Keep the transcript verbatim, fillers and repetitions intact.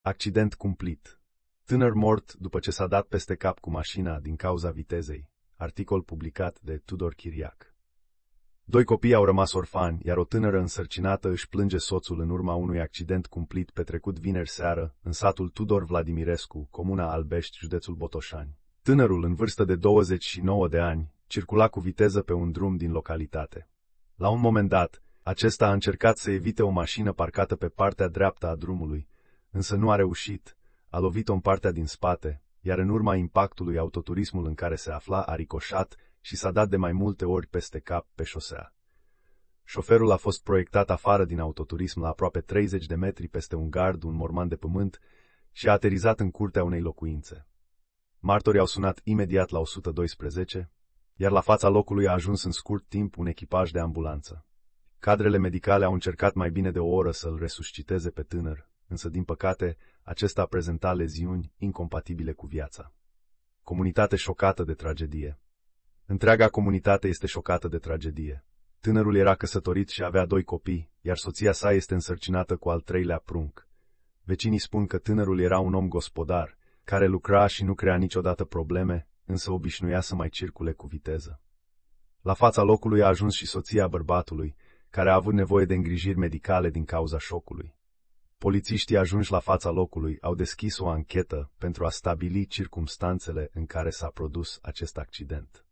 Accident cumplit. Tânăr mort după ce s-a dat peste cap cu mașina din cauza vitezei. Articol publicat de Tudor Chiriac. Doi copii au rămas orfani, iar o tânără însărcinată își plânge soțul în urma unui accident cumplit petrecut vineri seară în satul Tudor Vladimirescu, comuna Albești, județul Botoșani. Tânărul, în vârstă de douăzeci și nouă de ani, circula cu viteză pe un drum din localitate. La un moment dat, acesta a încercat să evite o mașină parcată pe partea dreaptă a drumului, însă nu a reușit, a lovit-o în partea din spate, iar în urma impactului autoturismul în care se afla a ricoșat și s-a dat de mai multe ori peste cap pe șosea. Șoferul a fost proiectat afară din autoturism la aproape treizeci de metri peste un gard, un morman de pământ, și a aterizat în curtea unei locuințe. Martorii au sunat imediat la o sută doisprezece, iar la fața locului a ajuns în scurt timp un echipaj de ambulanță. Cadrele medicale au încercat mai bine de o oră să-l resusciteze pe tânăr, însă, din păcate, acesta prezenta leziuni incompatibile cu viața. Comunitate șocată de tragedie. Întreaga comunitate este șocată de tragedie. Tânărul era căsătorit și avea doi copii, iar soția sa este însărcinată cu al treilea prunc. Vecinii spun că tânărul era un om gospodar, care lucra și nu crea niciodată probleme, însă obișnuia să mai circule cu viteză. La fața locului a ajuns și soția bărbatului, care a avut nevoie de îngrijiri medicale din cauza șocului. Polițiștii ajunși la fața locului au deschis o anchetă pentru a stabili circumstanțele în care s-a produs acest accident.